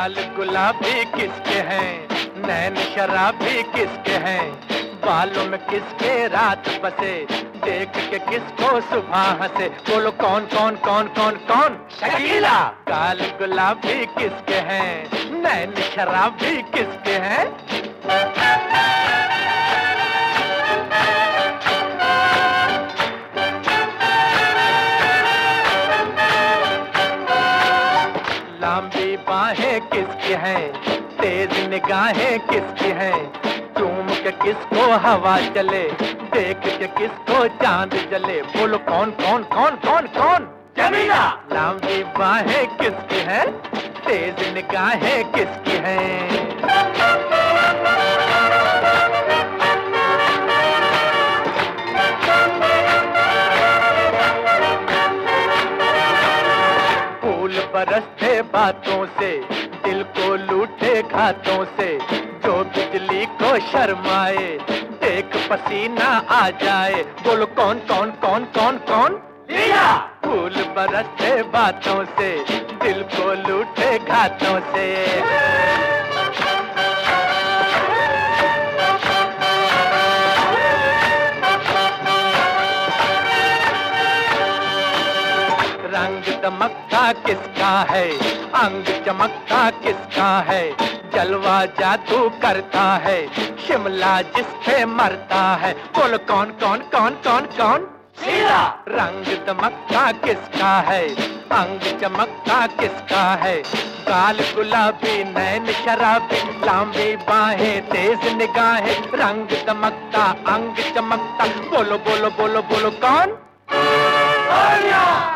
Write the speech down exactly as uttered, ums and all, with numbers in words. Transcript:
गाल गुलाबी किसके हैं, नैन शराबी किसके हैं, बालों में किसके रात बसे, देख के किसको सुबह हंसे, बोलो कौन कौन कौन कौन कौन? शकीला। गाल गुलाबी किसके हैं, नैन शराबी किसके हैं? लंबी बाहें किसकी हैं, तेज निगाहें किसकी हैं, चूम के किसको हवा चले, देख के किसको चांद जले, बोलो कौन कौन कौन कौन कौन? जमीला। लंबी बाहें किसकी हैं, तेज निगाहें किसकी हैं? बरसते बातों से, दिल को लूटे घातों से, जो बिजली को शर्माए, देख पसीना आ जाए, बोलो कौन कौन कौन कौन कौन? लिया। फूल बरसते बातों से, दिल को लूटे घातों से। रंग दमकता किसका है, अंग चमकता किसका है, जलवा जादू करता है, शिमला जिस पे मरता है, बोलो कौन कौन कौन कौन कौन? शीला। रंग दमकता किसका है, अंग चमकता किसका है, गाल गुलाबी नैन शराबी, लंबी बाहें तेज निगाहें, रंग दमकता अंग चमकता, बोलो बोलो बोलो बोलो कौन?